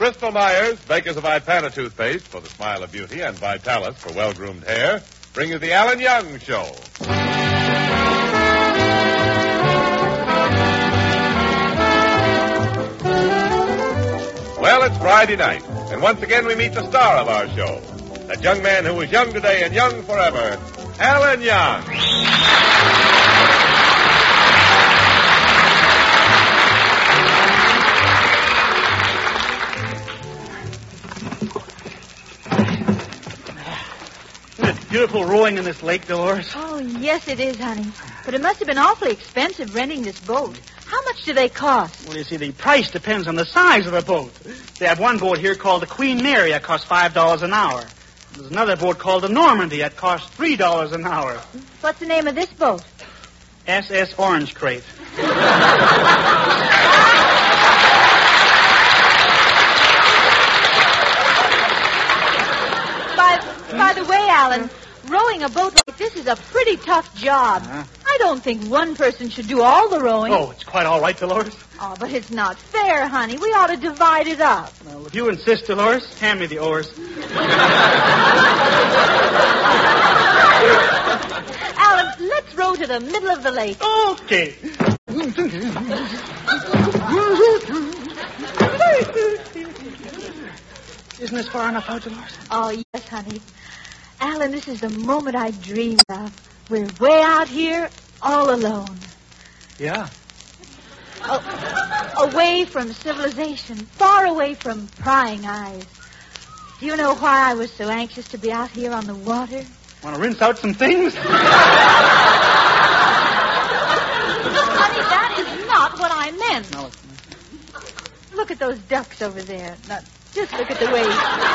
Bristol Myers, bakers of Ipana toothpaste for the smile of beauty and Vitalis for well-groomed hair, bring you the Alan Young Show. Well, it's Friday night, and once again we meet the star of our show. That young man who was young today and young forever, Alan Young. Beautiful rowing in this lake, Dolores. Oh, yes, it is, honey. But it must have been awfully expensive renting this boat. How much do they cost? Well, you see, the price depends on the size of the boat. They have one boat here called the Queen Mary that costs $5 an hour. There's another boat called the Normandy that costs $3 an hour. What's the name of this boat? SS Orange Crate. By the way, Alan, rowing a boat like this is a pretty tough job. I don't think one person should do all the rowing. Oh, it's quite all right, Dolores. Oh, but it's not fair, honey. We ought to divide it up. Well, if you insist, Dolores, hand me the oars. Alan, let's row to the middle of the lake. Okay. Isn't this far enough out, Dolores? Oh, yes, honey. Alan, this is the moment I dreamed of. We're way out here, all alone. Yeah. Away from civilization, far away from prying eyes. Do you know why I was so anxious to be out here on the water? Want to rinse out some things? Honey, that is not what I meant. No. Look at those ducks over there. Now, just look at the way...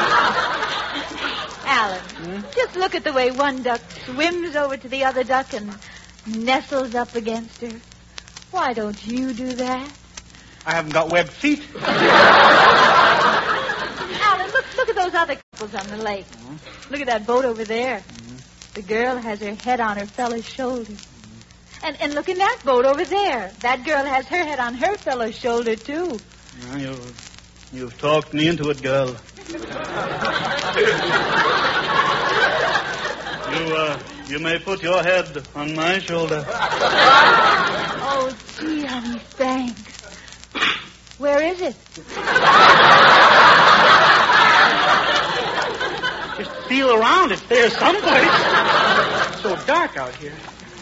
Alan, just look at the way one duck swims over to the other duck and nestles up against her. Why don't you do that? I haven't got webbed feet. Alan, look at those other couples on the lake. Look at that boat over there. The girl has her head on her fellow's shoulder. And look in that boat over there. That girl has her head on her fellow's shoulder, too. Well, you've talked me into it, girl. You may put your head on my shoulder. Oh, gee, honey, thanks. Where is it? Just feel around. It's there someplace. It's so dark out here.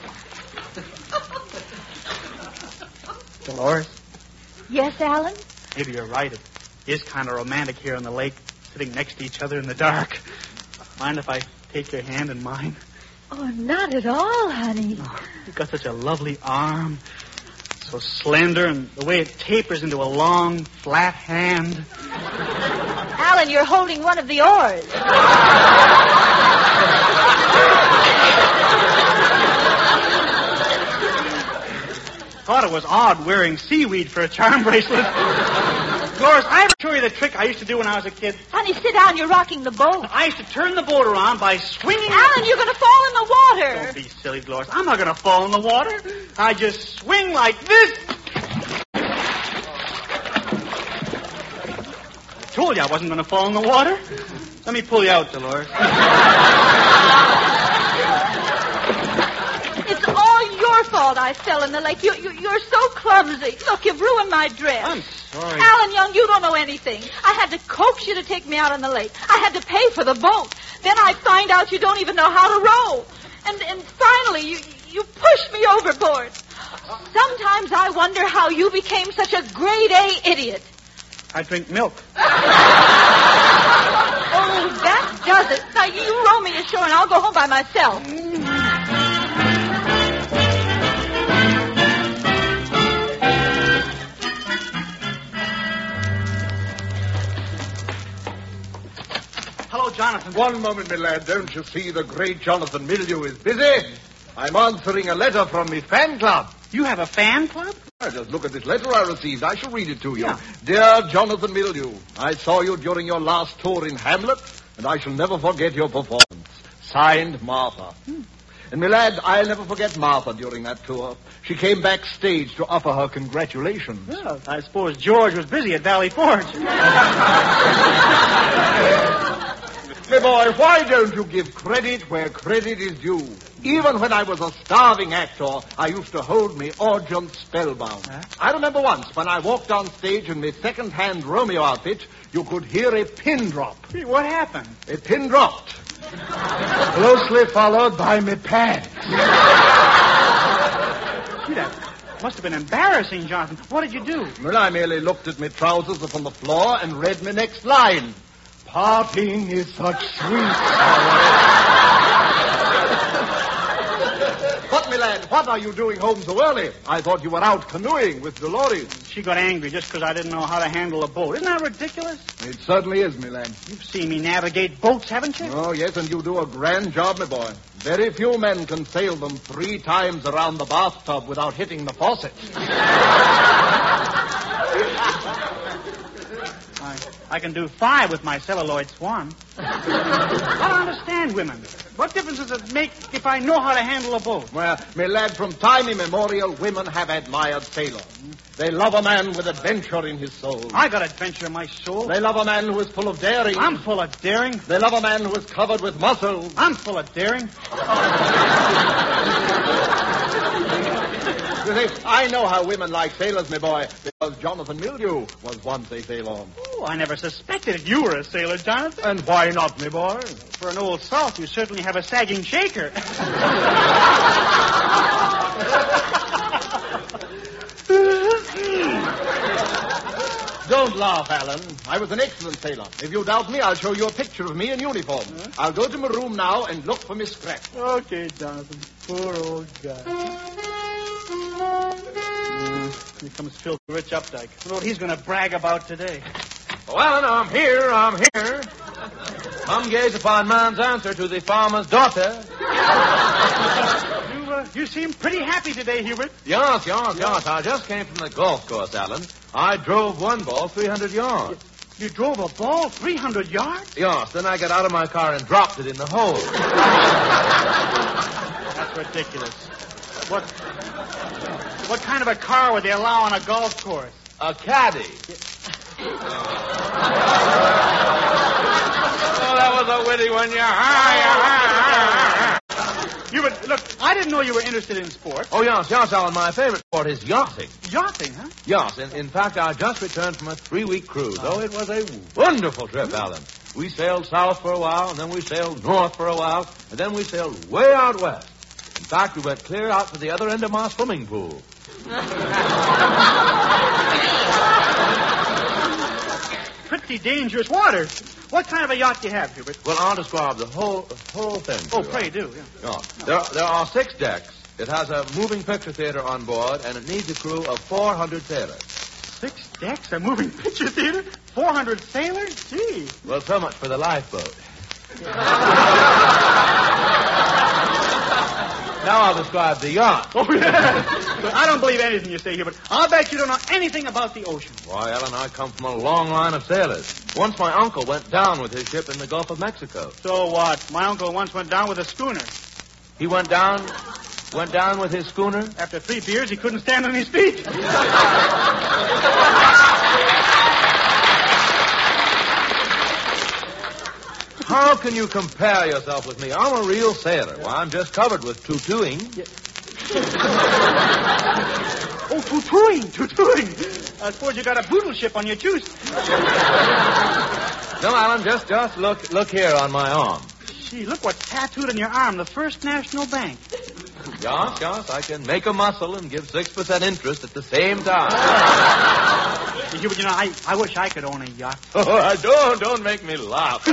Dolores? Yes, Alan? Maybe you're right. It is kind of romantic here on the lake, sitting next to each other in the dark. Mind if I take your hand in mine? Oh, not at all, honey. Oh, you've got such a lovely arm. So slender, and the way it tapers into a long, flat hand. Alan, you're holding one of the oars. Thought it was odd wearing seaweed for a charm bracelet. Dolores, I ever show you the trick I used to do when I was a kid? Honey, sit down. You're rocking the boat. I used to turn the boat around by swinging... Alan, you're going to fall in the water. Don't be silly, Dolores. I'm not going to fall in the water. I just swing like this. I told you I wasn't going to fall in the water. Let me pull you out, Dolores. It's all your fault I fell in the lake. You're so clumsy. Look, you've ruined my dress. I'm sorry. Alan Young, you don't know anything. I had to coax you to take me out on the lake. I had to pay for the boat. Then I find out you don't even know how to row. And finally, you pushed me overboard. Sometimes I wonder how you became such a grade A idiot. I drink milk. Oh, that does it. Now, you row me ashore and I'll go home by myself. Hello, Jonathan. One moment, my lad. Don't you see the great Jonathan Mildew is busy? I'm answering a letter from my fan club. You have a fan club? Just look at this letter I received. I shall read it to you. Yeah. Dear Jonathan Mildew, I saw you during your last tour in Hamlet, and I shall never forget your performance. Signed, Martha. And, my lad, I'll never forget Martha during that tour. She came backstage to offer her congratulations. Well, I suppose George was busy at Valley Forge. My boy, why don't you give credit where credit is due? Even when I was a starving actor, I used to hold me audience spellbound. Huh? I remember once when I walked on stage in my second-hand Romeo outfit, you could hear a pin drop. Hey, what happened? A pin dropped. Closely followed by my pants. Gee, that must have been embarrassing, Jonathan. What did you do? Well, I merely looked at my trousers upon the floor and read my next line. Parting is such sweet. But, my lad, what are you doing home so early? I thought you were out canoeing with Dolores. She got angry just because I didn't know how to handle a boat. Isn't that ridiculous? It certainly is, my lad. You've seen me navigate boats, haven't you? Oh, yes, and you do a grand job, my boy. Very few men can sail them 3 times around the bathtub without hitting the faucet. I can do 5 with my celluloid swan. I don't understand women. What difference does it make if I know how to handle a boat? Well, my lad, from time immemorial, women have admired sailors. They love a man with adventure in his soul. I got adventure in my soul. They love a man who is full of daring. I'm full of daring. They love a man who is covered with muscle. I'm full of daring. You see, I know how women like sailors, my boy, because Jonathan Mildew was once a sailor. Oh, I never suspected you were a sailor, Jonathan. And why not, my boy? For an old salt, you certainly have a sagging shaker. Don't laugh, Alan. I was an excellent sailor. If you doubt me, I'll show you a picture of me in uniform. Huh? I'll go to my room now and look for Miss Scrap. Okay, Jonathan. Poor old guy. Here comes Phil Rich Updike. I know what he's going to brag about today. Oh, Alan, I'm here. Come gaze upon man's answer to the farmer's daughter. You seem pretty happy today, Hubert. Yes. I just came from the golf course, Alan. I drove one ball 300 yards. You drove a ball 300 yards? Yes, then I got out of my car and dropped it in the hole. That's ridiculous. What kind of a car would they allow on a golf course? A caddy. Oh, that was a witty one, Hubert, look, I didn't know you were interested in sports. Oh, yes, Alan. My favorite sport is yachting. Yachting, huh? Yes, in fact, I just returned from a 3-week cruise. Oh, it was a wonderful trip, Alan. We sailed south for a while, and then we sailed north for a while, and then we sailed way out west. In fact, we went clear out to the other end of my swimming pool. Pretty dangerous waters. What kind of a yacht do you have, Hubert? Well, I'll describe the whole thing. Oh, pray do, yeah. Yeah. There are 6 decks. It has a moving picture theater on board, and it needs a crew of 400 sailors. 6 decks, a moving picture theater, 400 sailors? Gee. Well, so much for the lifeboat. Now I'll describe the yacht. Oh, yeah. But I don't believe anything you say, Hubert. I'll bet you don't know anything about the ocean. Why, Ellen, I come from a long line of sailors. Once my uncle went down with his ship in the Gulf of Mexico. So what? My uncle once went down with a schooner. He went down with his schooner? After 3 beers, he couldn't stand on his feet. How can you compare yourself with me? I'm a real sailor. Why, I'm just covered with tutuing. Yeah. Oh, tutuing. I suppose you got a boodle ship on your juice. No, Alan, just look here on my arm. Gee, look what's tattooed on your arm, the First National Bank. Yes, I can make a muscle and give 6% interest at the same time. Hubert, you know, I wish I could own a yacht. Oh, don't make me laugh.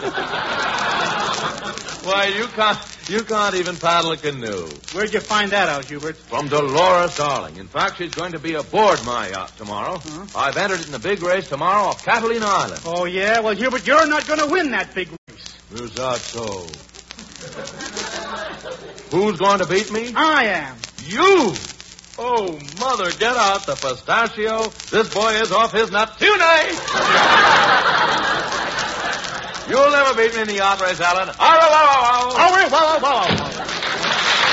Why, you can't even paddle a canoe. Where'd you find that out, Hubert? From Dolores Darling. In fact, she's going to be aboard my yacht tomorrow. Huh? I've entered it in the big race tomorrow off Catalina Island. Oh, yeah? Well, Hubert, you're not going to win that big race. Is that so? Who's going to beat me? I am. You! Oh, Mother, get out the pistachio. This boy is off his nut tonight. You'll never beat me in the yacht race, Alan. Oh, wow.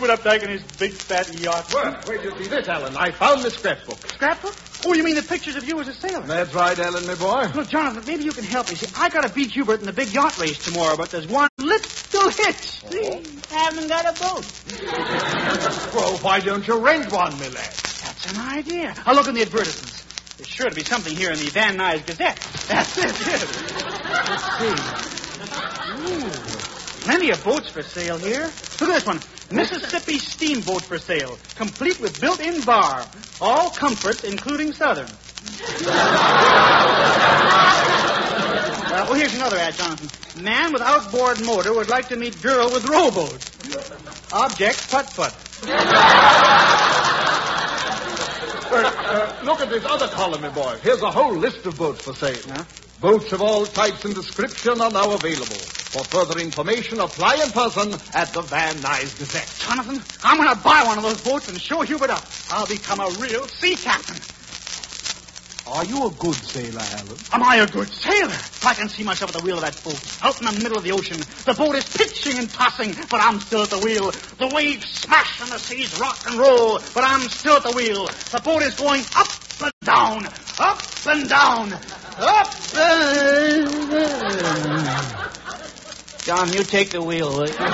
it up back in his big fat yacht. Well, where'd you see this, Alan? I found the scrapbook. Scrapbook? Oh, you mean the pictures of you as a sailor? That's right, Alan, my boy. Look, Jonathan, maybe you can help me. See, I got to beat Hubert in the big yacht race tomorrow, but there's one little hitch. See? Haven't got a boat. Well, why don't you rent one, my lad? That's an idea. I'll look in the advertisements. There's sure to be something here in the Van Nuys Gazette. That's it, yes. Let's see. Ooh, plenty of boats for sale here. Look at this one. Mississippi Steamboat for sale, complete with built-in bar. All comforts, including Southern. Here's another ad, Jonathan. Man with outboard motor would like to meet girl with rowboat. Object, putt-putt. Look at this other column, my boy. Here's a whole list of boats for sale. Huh? Boats of all types and description are now available. For further information, apply in person at the Van Nuys Gazette. Jonathan, I'm going to buy one of those boats and show Hubert up. I'll become a real sea captain. Are you a good sailor, Alan? Am I a good sailor? I can see myself at the wheel of that boat, out in the middle of the ocean. The boat is pitching and tossing, but I'm still at the wheel. The waves smash and the seas rock and roll, but I'm still at the wheel. The boat is going up and down, up and down, up and down. John, you take the wheel, will you?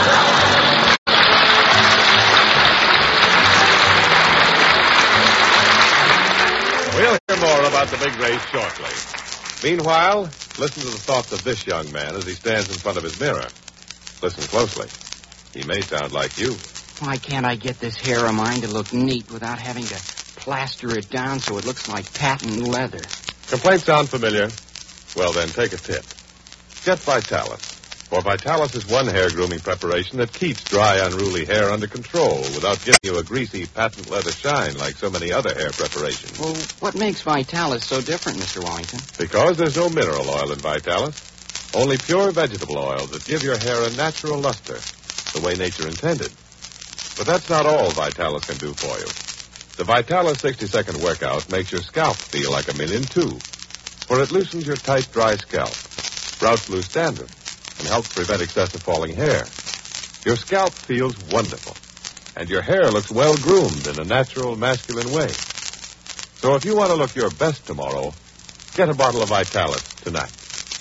We'll hear more about the big race shortly. Meanwhile, listen to the thoughts of this young man as he stands in front of his mirror. Listen closely. He may sound like you. Why can't I get this hair of mine to look neat without having to plaster it down so it looks like patent leather? Complaints sound familiar? Well, then, take a tip. Get Vitalis. For Vitalis is one hair grooming preparation that keeps dry, unruly hair under control without giving you a greasy patent leather shine like so many other hair preparations. Well, what makes Vitalis so different, Mr. Wellington? Because there's no mineral oil in Vitalis. Only pure vegetable oils that give your hair a natural luster, the way nature intended. But that's not all Vitalis can do for you. The Vitalis 60-second workout makes your scalp feel like $1 million, too. For it loosens your tight, dry scalp, sprouts loose dandruff, and helps prevent excessive falling hair. Your scalp feels wonderful, and your hair looks well-groomed in a natural, masculine way. So if you want to look your best tomorrow, get a bottle of Vitalis tonight.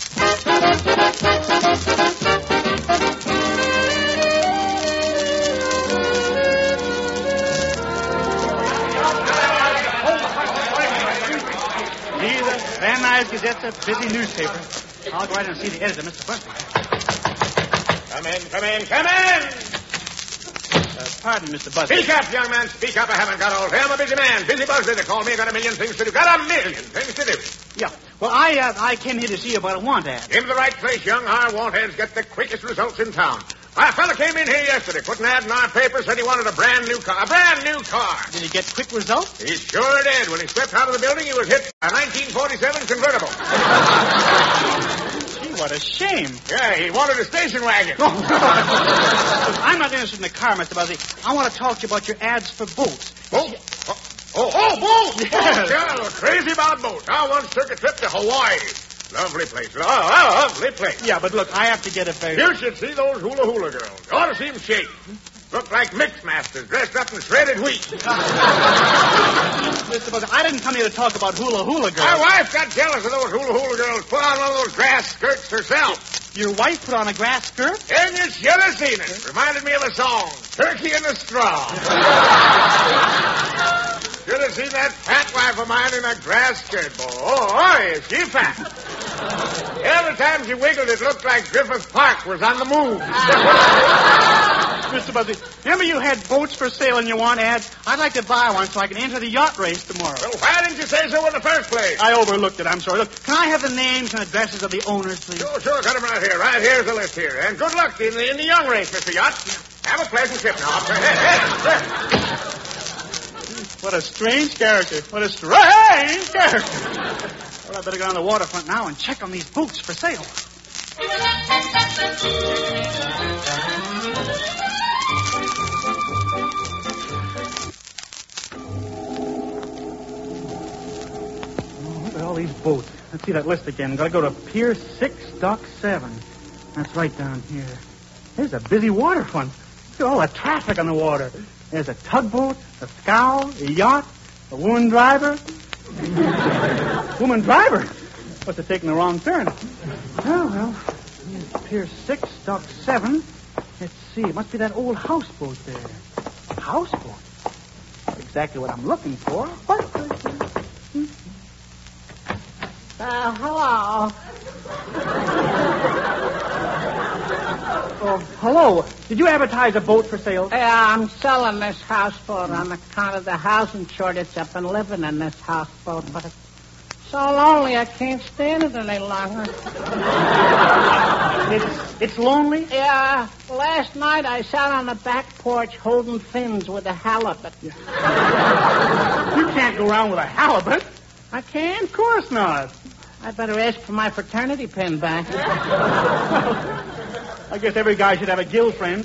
The Van Nuys Gazette's a busy newspaper. I'll go out and see the editor, Mr. Buster. Come in, come in, come in! Pardon, Mr. Buster. Speak up, young man, speak up. I haven't got all day. I'm a busy man. Busy Buster, they call me. Got a million things to do. Got a million things to do. Yeah. Well, I came here to see you about a want ad. Came to the right place, young. Our want ads get the quickest results in town. A fella came in here yesterday, put an ad in our paper, said he wanted a brand new car. A brand new car. Did he get quick results? He sure did. When he stepped out of the building, he was hit by a 1947 convertible. Gee, what a shame. Yeah, he wanted a station wagon. I'm not interested in the car, Mr. Buzzy. I want to talk to you about your ads for boats. Boats? Boats! Yes. Yeah, I was crazy about boats. I once took a trip to Hawaii. Lovely place. Lovely place. Yeah, but look, I have to get a very... You should see those hula-hula girls. You ought to see them shake. Look like mix masters dressed up in shredded wheat. Mr. Buzzy, I didn't come here to talk about hula-hula girls. My wife got jealous of those hula-hula girls. Put on one of those grass skirts herself. Your wife put on a grass skirt? And you should have seen it. Reminded me of a song, Turkey in the Straw. Should have seen that fat wife of mine in a grass skirt, boy. Oh, is she fat. Every time she wiggled, it looked like Griffith Park was on the move. Mr. Buzzy, remember you had boats for sale and you want ads? I'd like to buy one so I can enter the yacht race tomorrow. Well, why didn't you say so in the first place? I overlooked it. I'm sorry. Look, can I have the names and addresses of the owners, please? Sure. Got them right here. Right here's the list here. And good luck in the young race, Mr. Yacht. Have a pleasant trip now. What a strange character. What a strange character. Well, I better go on the waterfront now and check on these boats for sale. Look at all these boats. Let's see that list again. Gotta go to Pier 6, Dock 7. That's right down here. There's a busy waterfront. Look at all the traffic on the water. There's a tugboat, a scow, a yacht, a woman driver. Woman driver? Must have taken the wrong turn. Oh, well, here's Pier 6, Dock 7. Let's see, it must be that old houseboat there. Houseboat? Not exactly what I'm looking for, but... hello. Oh, hello. Did you advertise a boat for sale? Yeah, I'm selling this houseboat on account of the housing shortage. I've been living in this houseboat, but it's so lonely I can't stand it any longer. It's lonely? Yeah. Last night I sat on the back porch holding fins with a halibut. You can't go around with a halibut. I can? Of course not. I better ask for my fraternity pin back. I guess every guy should have a gill friend.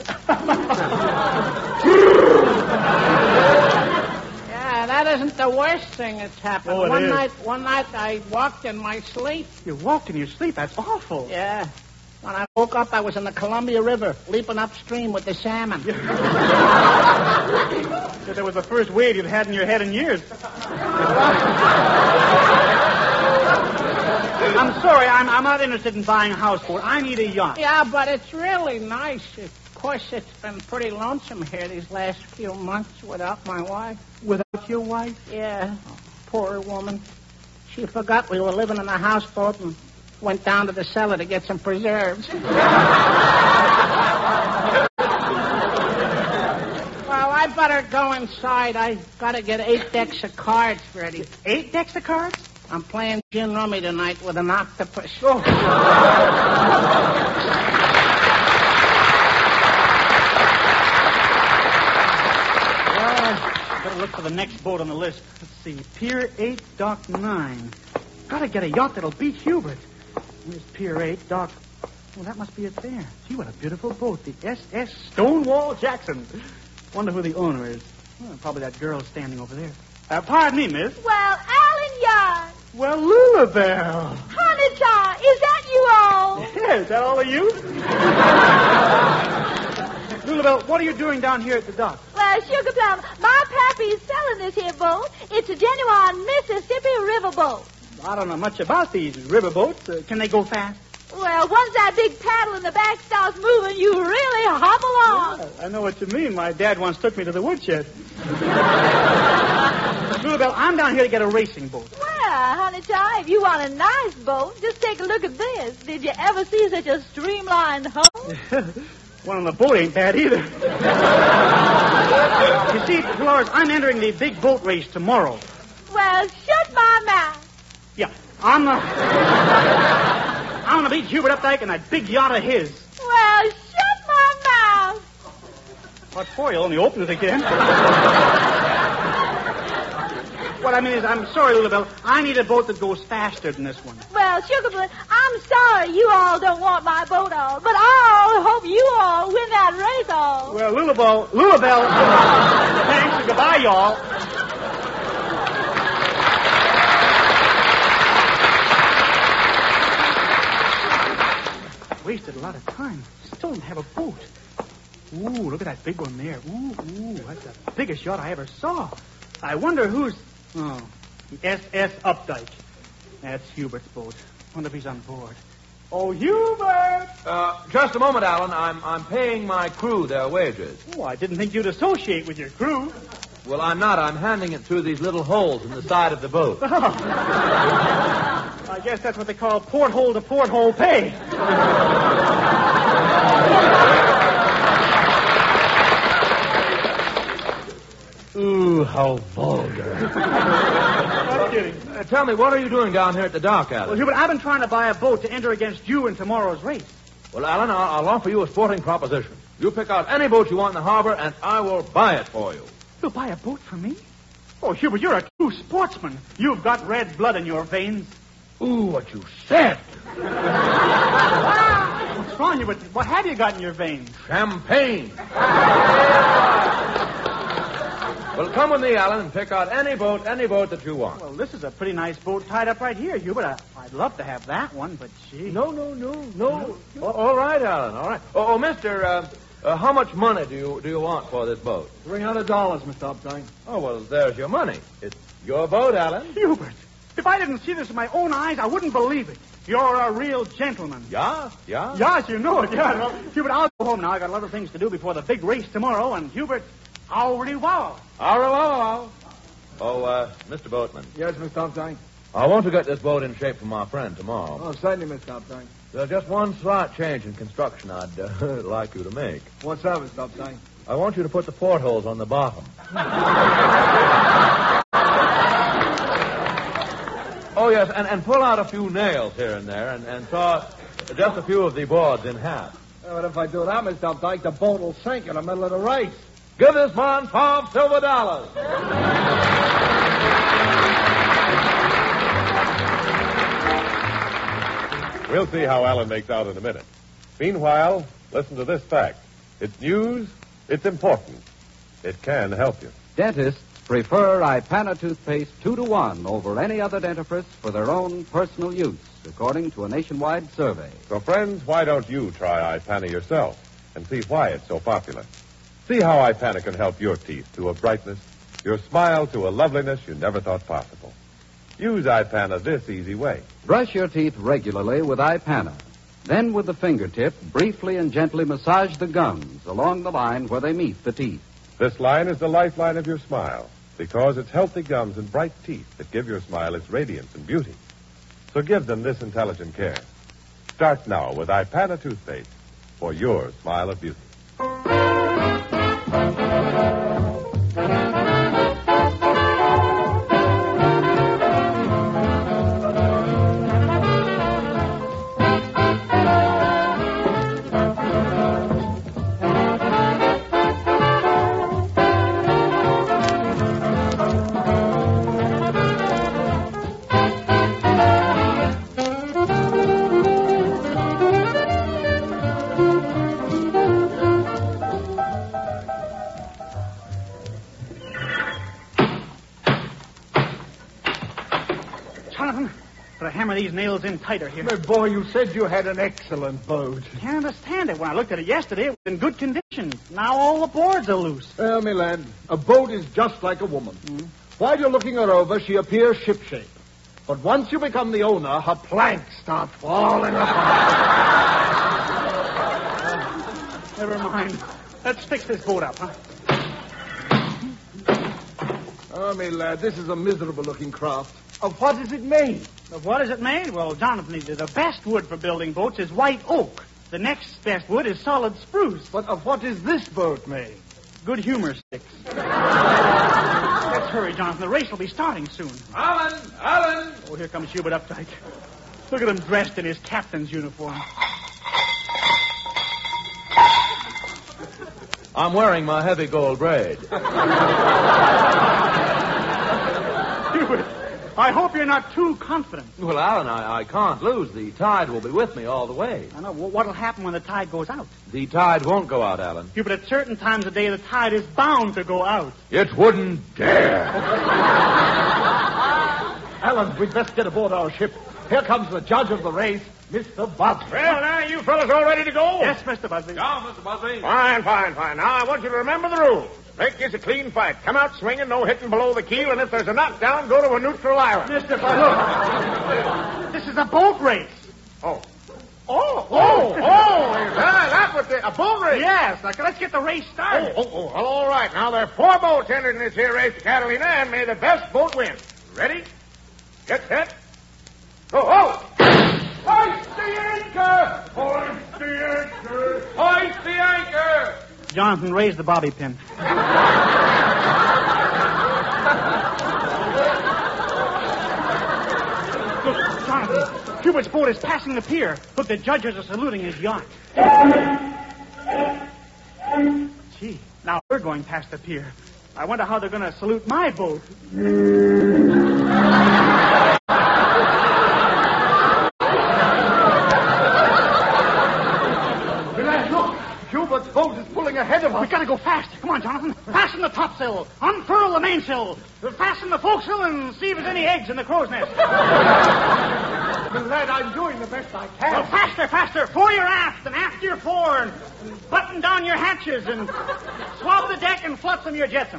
Yeah, that isn't the worst thing that's happened. Oh, One night I walked in my sleep. You walked in your sleep? That's awful. Yeah. When I woke up, I was in the Columbia River, leaping upstream with the salmon. That was the first wave you've had in your head in years. I'm sorry, I'm not interested in buying a houseboat. I need a yacht. Yeah, but it's really nice. Of course, it's been pretty lonesome here these last few months without my wife. Without your wife? Yeah, poor woman. She forgot we were living in a houseboat and went down to the cellar to get some preserves. Well, I better go inside. I gotta get 8 decks of cards ready. 8 decks of cards? I'm playing gin rummy tonight with an octopus. Oh. Well, better look for the next boat on the list. Let's see. Pier 8, Dock 9. Gotta get a yacht that'll beat Hubert. Here's Pier 8, Dock... Oh, that must be it there. Gee, what a beautiful boat. The SS Stonewall Jackson. Wonder who the owner is. Oh, probably that girl standing over there. Pardon me, miss. Well, Alan Yard. Well, Lulabelle. Honey Child, is that you all? Yeah, is that all of you? Lulabelle, what are you doing down here at the dock? Well, Sugar Plum, my pappy's selling this here boat. It's a genuine Mississippi river boat. I don't know much about these river boats. Can they go fast? Well, once that big paddle in the back starts moving, you really hop along. Yeah, I know what you mean. My dad once took me to the woodshed. Lulabelle, I'm down here to get a racing boat. Well, honey child, if you want a nice boat, just take a look at this. Did you ever see such a streamlined hull? One on the boat ain't bad either. You see, Dolores, I'm entering the big boat race tomorrow. Well, shut my mouth. Yeah, I'm going to beat Hubert Updike in that big yacht of his. Well, shut my mouth. What for? You'll only open it again. What I mean is, I'm sorry, Lulabelle. I need a boat that goes faster than this one. Well, Sugarplum, I'm sorry you all don't want my boat all, but I hope you all win that race all. Well, Lulabelle, thanks and goodbye, y'all. Wasted a lot of time. Still don't have a boat. Ooh, look at that big one there. Ooh, that's the biggest yacht I ever saw. I wonder who's... Oh, the SS Updike. That's Hubert's boat. Wonder if he's on board. Oh, Hubert! Just a moment, Alan. I'm paying my crew their wages. Oh, I didn't think you'd associate with your crew. Well, I'm not. I'm handing it through these little holes in the side of the boat. Oh. I guess that's what they call porthole to porthole pay. Ooh, how vulgar. Not kidding. Tell me, what are you doing down here at the dock, Alan? Well, Hubert, I've been trying to buy a boat to enter against you in tomorrow's race. Well, Alan, I'll offer you a sporting proposition. You pick out any boat you want in the harbor, and I will buy it for you. You'll buy a boat for me? Oh, Hubert, you're a true sportsman. You've got red blood in your veins. Ooh, what you said. What's wrong, Hubert? What have you got in your veins? Champagne. Well, come with me, Alan, and pick out any boat that you want. Well, this is a pretty nice boat tied up right here, Hubert. I'd love to have that one, but gee. No. All right, Alan, all right. Oh, mister, How much money do you want for this boat? $300, Mr. Updike. Oh, well, there's your money. It's your boat, Alan. Hubert, if I didn't see this with my own eyes, I wouldn't believe it. You're a real gentleman. Yeah? Yes, you know it, yeah. Well, Hubert, I'll go home now. I got a lot of things to do before the big race tomorrow. And, Hubert, au revoir. Au revoir. Oh, Mr. Boatman, Yes, Mr. Updike. I want to get this boat in shape for my friend tomorrow. Oh, certainly, Mr. Updike. There's just one slight change in construction I'd like you to make. What's that, Mr. Updike? I want you to put the portholes on the bottom. Oh, yes, and pull out a few nails here and there and saw just a few of the boards in half. But if I do that, Mr. Updike, the boat will sink in the middle of the race. Give this man $5 silver. We'll see how Alan makes out in a minute. Meanwhile, listen to this fact. It's news. It's important. It can help you. Dentists prefer Ipana toothpaste 2-to-1 over any other dentifrice for their own personal use, according to a nationwide survey. So, friends, why don't you try Ipana yourself and see why it's so popular? See how Ipana can help your teeth to a brightness, your smile to a loveliness you never thought possible. Use Ipana this easy way. Brush your teeth regularly with Ipana. Then, with the fingertip, briefly and gently massage the gums along the line where they meet the teeth. This line is the lifeline of your smile because it's healthy gums and bright teeth that give your smile its radiance and beauty. So give them this intelligent care. Start now with Ipana toothpaste for your smile of beauty. Jonathan, better hammer these nails in tighter here. My boy, you said you had an excellent boat. Can't understand it. When I looked at it yesterday, it was in good condition. Now all the boards are loose. Well, me lad, a boat is just like a woman. While you're looking her over, she appears shipshape. But once you become the owner, her planks start falling apart. Never mind. Let's fix this boat up, huh? Oh, me lad, this is a miserable-looking craft. Of what is it made? Of what is it made? Well, Jonathan, the best wood for building boats is white oak. The next best wood is solid spruce. But of what is this boat made? Good humor sticks. Let's hurry, Jonathan. The race will be starting soon. Alan! Oh, here comes Hubert Updike. Look at him dressed in his captain's uniform. I'm wearing my heavy gold braid. Hubert, I hope you're not too confident. Well, Alan, I can't lose. The tide will be with me all the way. I know. What'll happen when the tide goes out? The tide won't go out, Alan. Hubert, at certain times of day, the tide is bound to go out. It wouldn't dare. Alan, we'd best get aboard our ship. Here comes the judge of the race, Mr. Busby. Well, now, you fellas all ready to go? Yes, Mr. Busby. Down, Mr. Busby. Fine. Now, I want you to remember the rules. Make this a clean fight. Come out swinging, no hitting below the keel, and if there's a knockdown, go to a neutral island. Mr. Busby, this is a boat race. Oh, is that what a boat race? Yes. Now, let's get the race started. Well, all right. Now, there are 4 boats entered in this here race, Catalina, and may the best boat win. Ready? Get set. Go. Hoist the anchor! Hoist the anchor! Hoist the anchor! Jonathan, raise the bobby pin. Look, Jonathan, Hubert's boat is passing the pier. Look, the judges are saluting his yacht. Gee, now we're going past the pier. I wonder how they're going to salute my boat. Look, Hubert's boat is pulling ahead of us. We gotta go faster. Come on, Jonathan. Fasten the topsail. Unfurl the mainsail. Fasten the forecastle and see if there's any eggs in the crow's nest. Lad, I'm doing the best I can. Well, faster, faster. Fore your aft and aft your fore, and button down your hatches and swab the deck and flotsam your jetsam.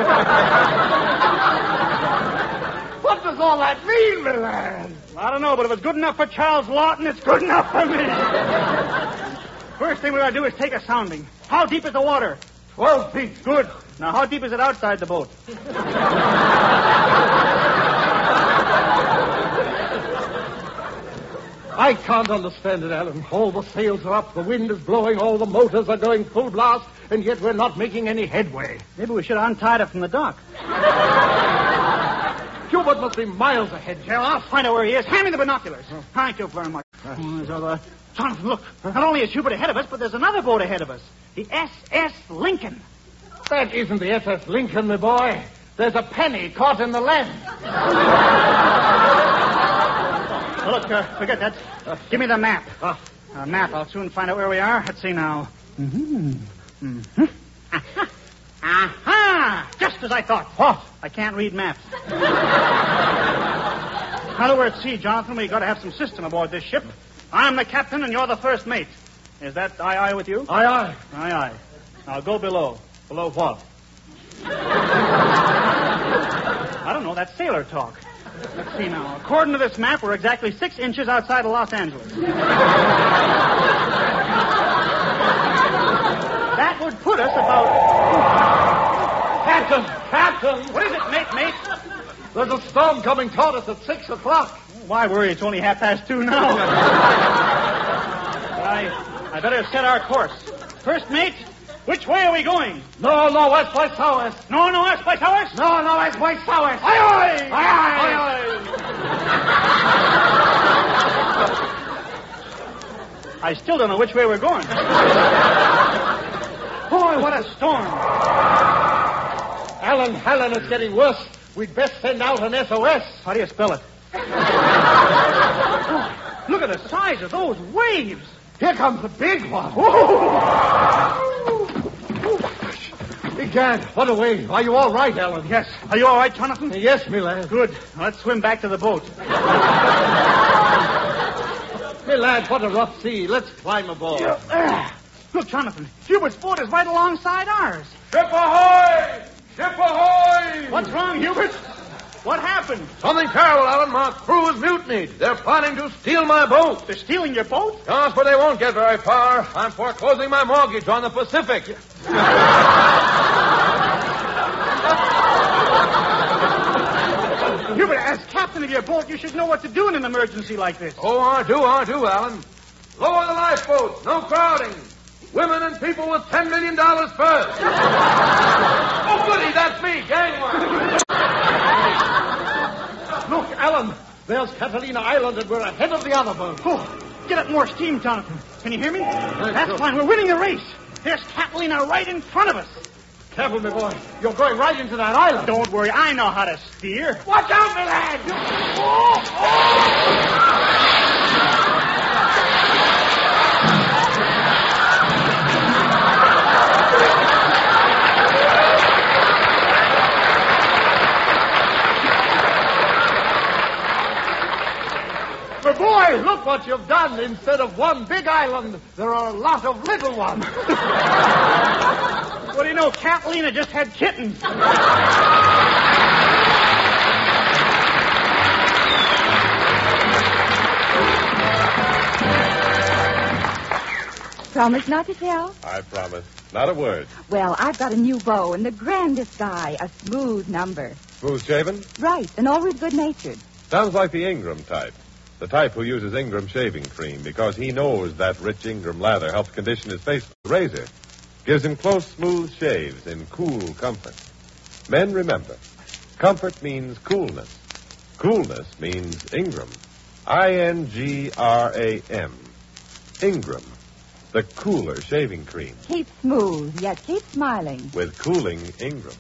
What does all that mean, my lad? I don't know, but if it's good enough for Charles Lawton, it's good enough for me. First thing we gotta do is take a sounding. How deep is the water? 12 feet. Good. Now, how deep is it outside the boat? I can't understand it, Alan. All the sails are up, the wind is blowing, all the motors are going full blast, and yet we're not making any headway. Maybe we should have untied it from the dock. Hubert must be miles ahead, Well, I'll find out where he is. Hand me the binoculars. Thank you very much. Jonathan, look. Not only is Hubert ahead of us, but there's another boat ahead of us. The S.S. Lincoln. That isn't the S.S. Lincoln, my boy. There's a penny caught in the lens. Oh, look, forget that. Give me the map. Map. I'll soon find out where we are. Let's see now. Aha! Just as I thought. What? I can't read maps. Now that we're at sea, Jonathan, we've got to have some system aboard this ship. I'm the captain and you're the first mate. Is that aye with you? Aye, aye. Aye, aye. Now go below. Below what? I don't know. That's sailor talk. Let's see now. According to this map, we're exactly 6 inches outside of Los Angeles. That would put us about... Captain! What is it, mate? There's a storm coming toward us at 6 o'clock. Why worry? It's only 2:30 now. I better set our course. First mate, which way are we going? No, west by southwest. No, west by southwest? No, west by southwest. Aye, aye! Aye, aye! I still don't know which way we're going. Boy, what a storm. Alan, it's getting worse. We'd best send out an SOS. How do you spell it? Look at the size of those waves. Here comes the big one. Egad, what a wave. Are you all right, Alan? Yes. Are you all right, Jonathan? Yes, me lad. Good. Now, let's swim back to the boat. Me lad, what a rough sea. Let's climb aboard. Look, Jonathan, Hubert's boat is right alongside ours. Ship ahoy! Ship ahoy! What's wrong, Hubert? What happened? Something terrible, Alan. My crew is mutinied. They're planning to steal my boat. They're stealing your boat? Yes, but they won't get very far. I'm foreclosing my mortgage on the Pacific. Hubert, as captain of your boat, you should know what to do in an emergency like this. Oh, I do, Alan. Lower the lifeboats. No crowding. Women and people with $10 million first. Oh, goody, that's me. Gangway. Look, Alan, there's Catalina Island, and we're ahead of the other boat. Oh, get up more steam, Jonathan. Can you hear me? That's fine. We're winning the race. There's Catalina right in front of us. Careful, my boy. You're going right into that island. Don't worry. I know how to steer. Watch out, my lad! My boy, look what you've done. Instead of one big island, there are a lot of little ones. What do you know? Catalina just had kittens. Promise not to tell? I promise. Not a word. Well, I've got a new beau and the grandest guy, a smooth number. Smooth shaven? Right, and always good-natured. Sounds like the Ingram type. The type who uses Ingram shaving cream because he knows that rich Ingram lather helps condition his face with a razor. Gives him close, smooth shaves in cool comfort. Men, remember, comfort means coolness. Coolness means Ingram. I-N-G-R-A-M. Ingram, the cooler shaving cream. Keep smooth, yet keep smiling. With cooling Ingram.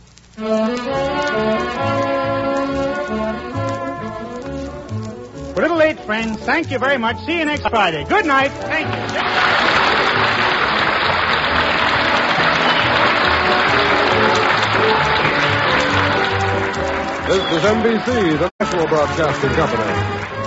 We're a little late, friends. Thank you very much. See you next Friday. Good night. Thank you. This is NBC, the National Broadcasting Company.